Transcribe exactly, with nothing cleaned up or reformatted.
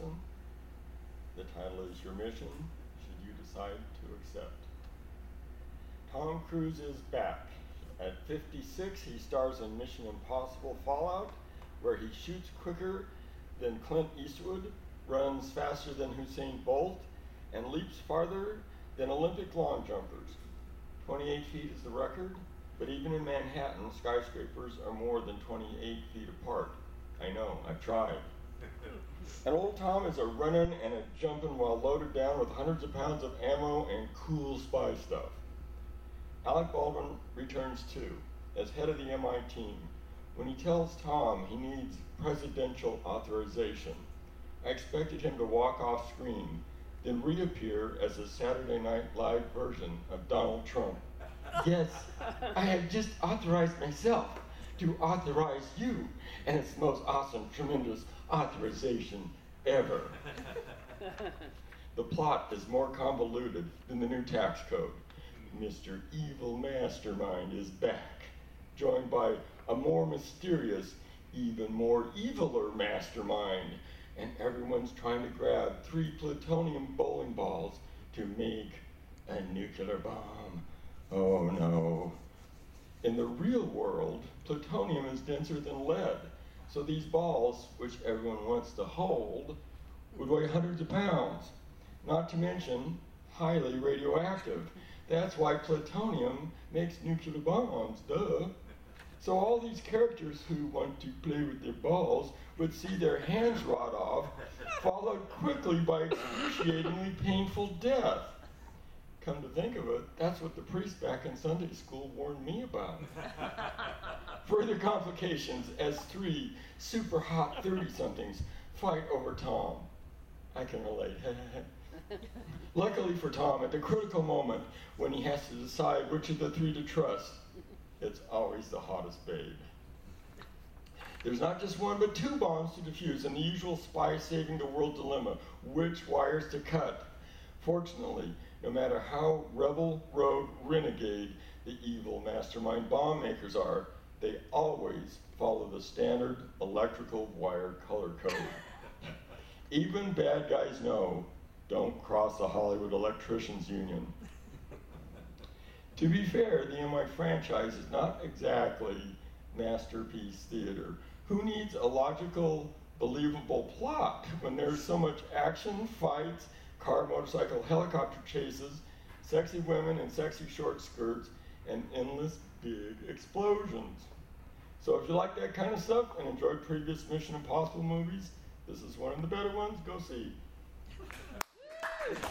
person. The title is Your Mission, should you decide to accept. Tom Cruise is back. At fifty-six, he stars in Mission Impossible Fallout, where he shoots quicker than Clint Eastwood, runs faster than Usain Bolt, and leaps farther than Olympic long jumpers. twenty-eight feet is the record, but even in Manhattan, skyscrapers are more than twenty-eight feet apart. I know, I've tried. And old Tom is a running and a jumping while loaded down with hundreds of pounds of ammo and cool spy stuff. Alec Baldwin returns too, as head of the M I team, when he tells Tom he needs presidential authorization. I expected him to walk off screen, then reappear as a Saturday Night Live version of Donald Trump. Yes, I have just authorized myself to authorize you, and it's the most awesome, tremendous authorization ever. The plot is more convoluted than the new tax code. Mister Evil Mastermind is back, joined by a more mysterious, even more eviler mastermind, and everyone's trying to grab three plutonium bowling balls to make a nuclear bomb. Oh no. In the real world, plutonium is denser than lead, so these balls, which everyone wants to hold, would weigh hundreds of pounds, not to mention highly radioactive. That's why plutonium makes nuclear bombs, duh. So all these characters who want to play with their balls would see their hands rot off, followed quickly by excruciatingly painful death. Come to think of it, that's what the priest back in Sunday school warned me about. Further complications as three super hot thirty-somethings fight over Tom. I can relate. Luckily for Tom, at the critical moment when he has to decide which of the three to trust, it's always the hottest babe. There's not just one, but two bombs to defuse, and the usual spy saving the world dilemma, which wires to cut. Fortunately, no matter how rebel, rogue, renegade the evil mastermind bomb makers are, they always follow the standard electrical wire color code. Even bad guys know, don't cross the Hollywood Electricians Union. To be fair, the M I franchise is not exactly masterpiece theater. Who needs a logical, believable plot when there's so much action, fights, car, motorcycle, helicopter chases, sexy women in sexy short skirts, and endless big explosions? So if you like that kind of stuff and enjoyed previous Mission Impossible movies, this is one of the better ones. Go see